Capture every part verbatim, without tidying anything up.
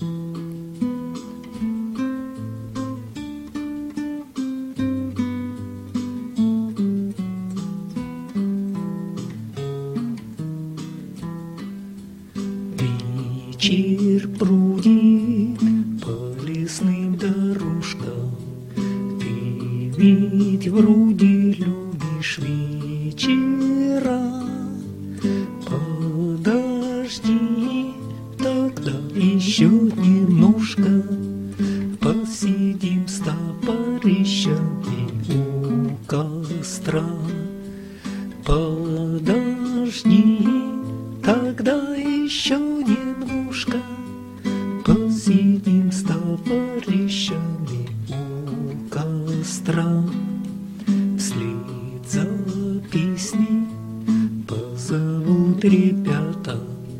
Вечер бродит по лесным дорожкам. Ты ведь вроде любишь вечера. Подожди, тогда еще немножко посидим с товарищами у костра. Подожди, тогда еще немножко посидим с товарищами у костра. Вслед за песней позовут ребята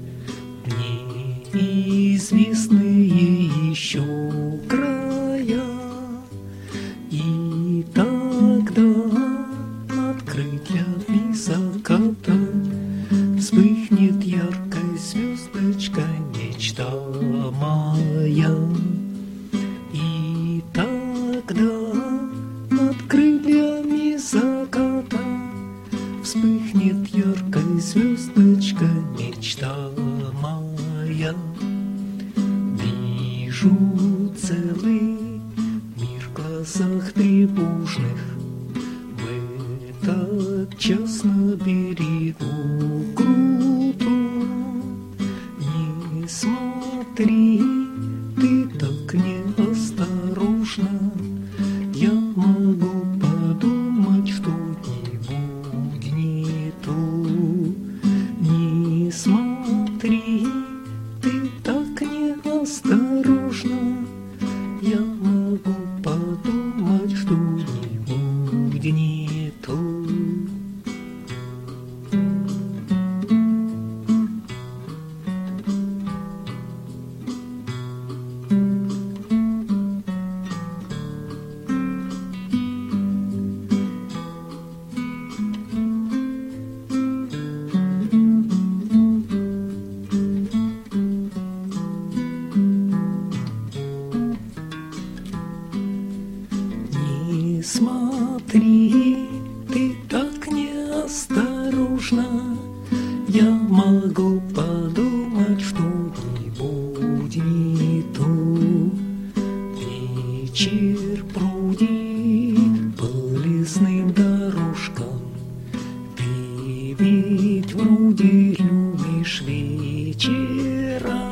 неизвестные еще края. И тогда над крыльями заката вспыхнет яркой звездочкой мечта моя. И тогда над крыльями заката вспыхнет яркой звездочкой мечта моя. Вижу целый мир в глазах тревожных в этот час на берегу крутом. Не смотри, ты так неосторожно, я могу подумать что-нибудь не то. Не смотри, ты так неосторожно, я могу подумать что-нибудь не то. Не смотри, ты так неосторожно, я могу подумать что-нибудь не то. Вечер бродит по лесным дорожкам. Ты ведь вроде любишь вечера.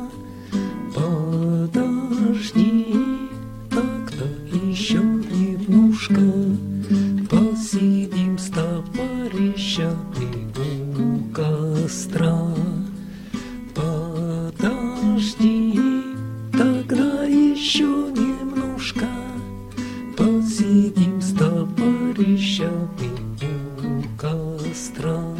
Подожди, тогда еще немножко посидим с товарищами у костра. Подожди, тогда еще немножко посидим с товарищами у костра.